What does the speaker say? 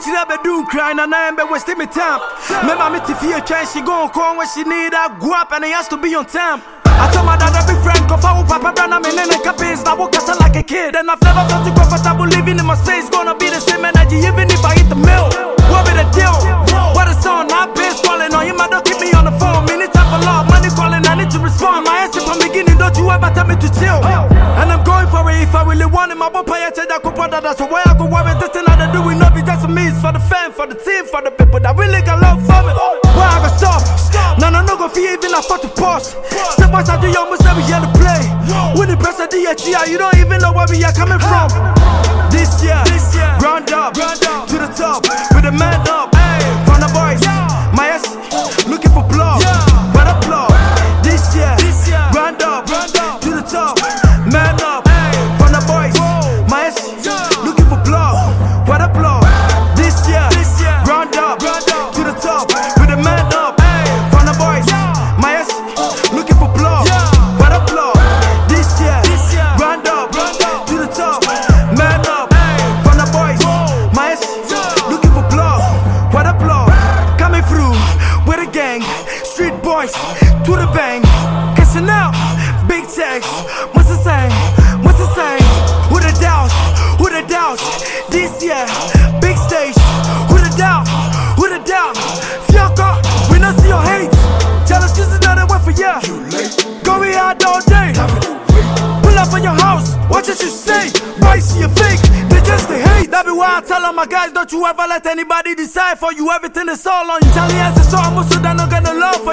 chira be do crying and I am be wasting my time. Me mama to fear can she go on call when she need a go up and it has to be on time. I told my dad every friend go for papa brand I'm in a capace that walk us like a kid. And I've never felt comfortable living in my space. Gonna be the same energy even if I eat the meal. What be the deal? What is on? My base calling on you, man, don't keep me on the phone. Minute time for love, money calling, I need to respond. My answer from beginning, don't you ever tell me to chill. And I'm going for it if I really want it. My boy, I said I could put that, that's why I go worry. This thing I do, it not be just for me, it's for the fan, for the team, for the people that really got love for me. Why I go stop? Now no go feel even I fought to pause. Step by step, you almost never hear the play. When the press of DHR, you don't even know where we are coming from. This year, ground up, to the top, with the man up, from the boys, my ass, looking for blood, but applaud. This year, ground up, to the top, man up, from the boys, my ass, looking for blood, but applaud. This year, ground up, to the top, with the man up, from the boys, my ass, looking for blood, but applaud. This year, ground up, to the top, man up, from the boys, my ass, looking for blood, what applaud. Coming through with a gang, street boys to the bang, kissing out, big text, what's the same, who the doubt, this year, big stage, who the doubt, Fiaka, we not see your hate, jealous this is not a way for ya, go we out all day, pull up on your house, watch what you say, boy see you fake, they just they hate, that be why I tell all my guys, don't you ever let anybody decide for you, everything is all on you, Italians is so almost so they're not gonna love for